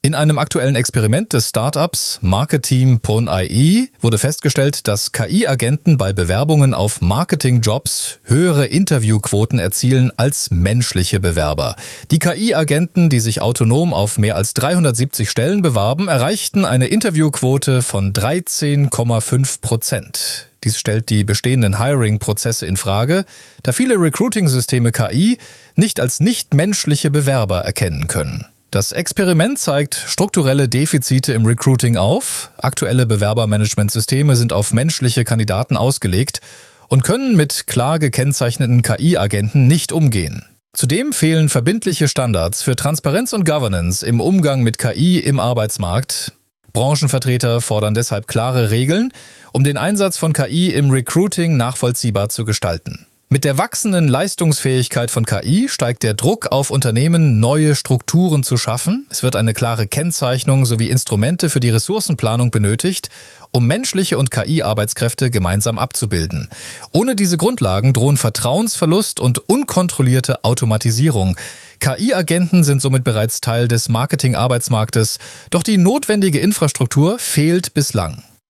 In einem aktuellen Experiment des Startups Marketing.ai wurde festgestellt, dass KI-Agenten bei Bewerbungen auf Marketingjobs höhere Interviewquoten erzielen als menschliche Bewerber. Die KI-Agenten, die sich autonom auf mehr als 370 Stellen bewarben, erreichten eine Interviewquote von 13,5%. Dies stellt die bestehenden Hiring-Prozesse in Frage, da viele Recruiting-Systeme KI nicht als nichtmenschliche Bewerber erkennen können. Das Experiment zeigt strukturelle Defizite im Recruiting auf. Aktuelle Bewerbermanagementsysteme sind auf menschliche Kandidaten ausgelegt und können mit klar gekennzeichneten KI-Agenten nicht umgehen. Zudem fehlen verbindliche Standards für Transparenz und Governance im Umgang mit KI im Arbeitsmarkt. Branchenvertreter fordern deshalb klare Regeln, um den Einsatz von KI im Recruiting nachvollziehbar zu gestalten. Mit der wachsenden Leistungsfähigkeit von KI steigt der Druck auf Unternehmen, neue Strukturen zu schaffen. Es wird eine klare Kennzeichnung sowie Instrumente für die Ressourcenplanung benötigt, um menschliche und KI-Arbeitskräfte gemeinsam abzubilden. Ohne diese Grundlagen drohen Vertrauensverlust und unkontrollierte Automatisierung. KI-Agenten sind somit bereits Teil des Marketing-Arbeitsmarktes, doch die notwendige Infrastruktur fehlt bislang.